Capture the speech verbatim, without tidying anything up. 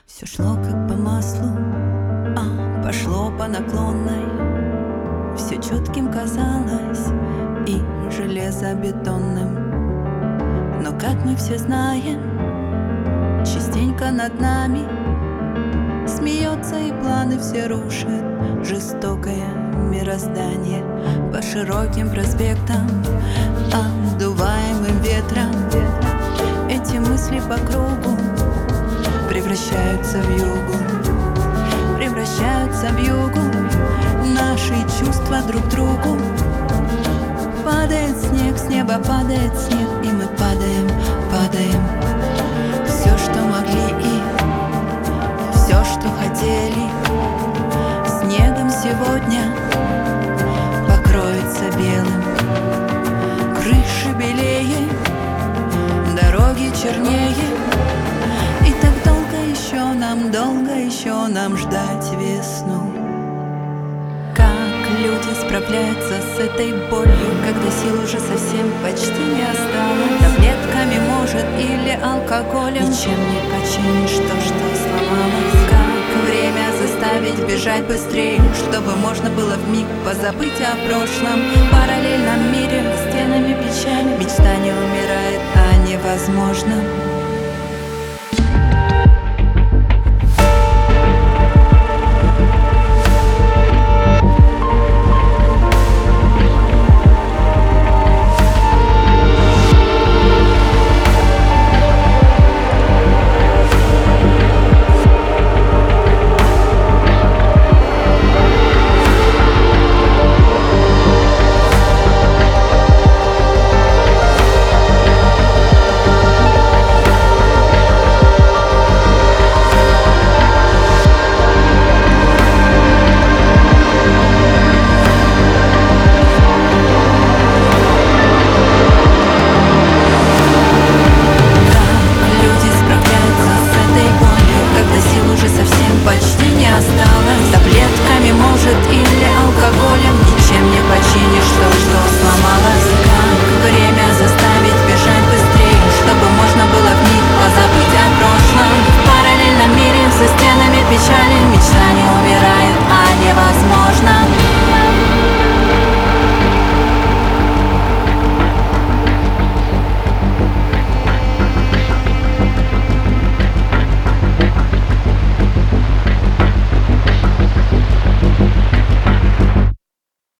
Все шло как по маслу, а пошло по наклонной. Все четким казалось и железобетонным. Но, как мы все знаем, частенько над нами смеется и планы все рушит жестокое мироздание. По широким проспектам, обдуваемым ветром, эти мысли по кругу превращаются в югу, превращаются в югу наши чувства друг к другу. Падает снег, с неба падает снег, и мы падаем, падаем. Все, что могли, и все, что хотели, снегом сегодня покроется белым. Крыши белее, дороги чернее, и так долго еще нам, долго еще нам ждать весну. Как люди справляются с этой болью, когда сил уже совсем почти не осталось? Таблетками, может, или алкоголем? Ничем не починишь то, что сломалось. Как время заставить бежать быстрее, чтобы можно было вмиг позабыть о прошлом. В параллельном мире, стенами печали, мечта не умирает о невозможном.